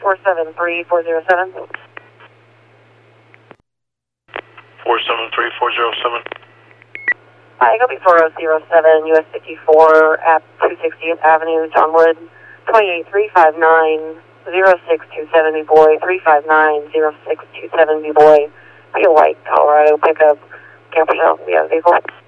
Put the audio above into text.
473407. 473407. Hi, copy 4007, US 54 at 260th Avenue, Johnwood, 28359 0627 B-Boy, 359 0627 B-Boy. Be a white Colorado pickup camper shell. We have a vehicle.